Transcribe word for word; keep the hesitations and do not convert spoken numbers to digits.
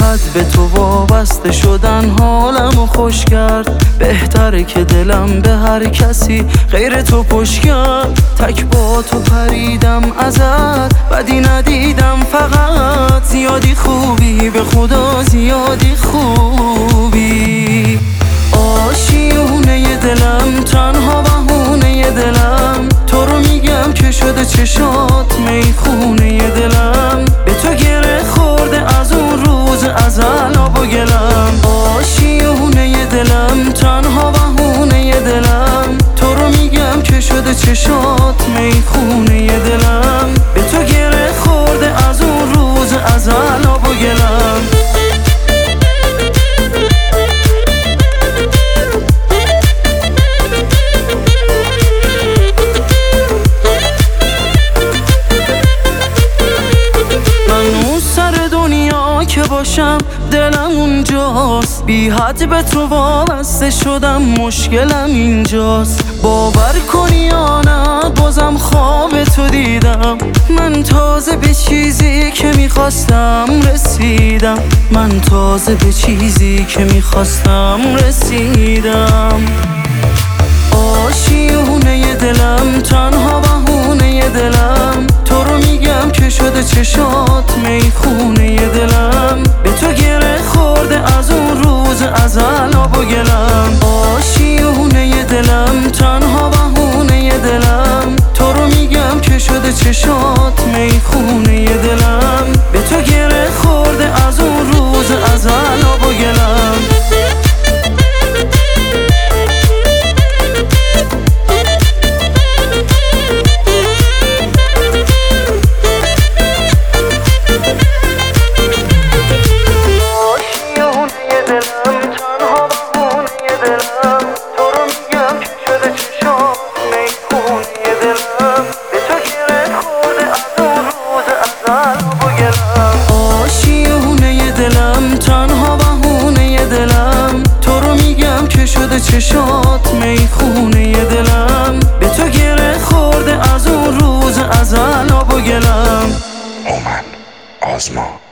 حد به تو وابسته شدن حالمو خوش کرد. بهتره که دلم به هر کسی غیر تو پشت کرد. تک با تو پریدم ازت، بدی ندیدم فقط. زیادی خوبی به خدا، زیادی خوبی. آشیونه دلم، تنها بهونه دلم، تو رو میگم که شده چشات میخونه دلم. به تو گره خورده از اون روز ازل آب و گلم. آشیونه دلم، تنها بهونه دلم، تو رو میگم که شده چشات میخونه دلم. به تو گره خورده از اون روز ازل آب و گلم. که باشم دلم اونجاست، بی حد به تو وابسته شدم، مشکلم اینجاست. باور کنی یا نه بازم خواب تو دیدم. من تازه به چیزی که میخواستم رسیدم. من تازه به چیزی که میخواستم رسیدم. آشیونه دلم، تنها بهونه دلم، تو رو میگم که شده چشات میخونه دلم. به تو گره خورده از اون روز ازل آب و گلم. آشیونه دلم، تنها بهونه دلم، تو رو میگم که شده چشات میخونه دلم. به تو گره خورده از اون روز ازل آب و گلم. آشیونه دلم، تنها بهونه دلم، تو رو میگم که شده چشات میخونه دلم. به تو گره خورده از اون روز ازل آب و گلم. هومن آزما.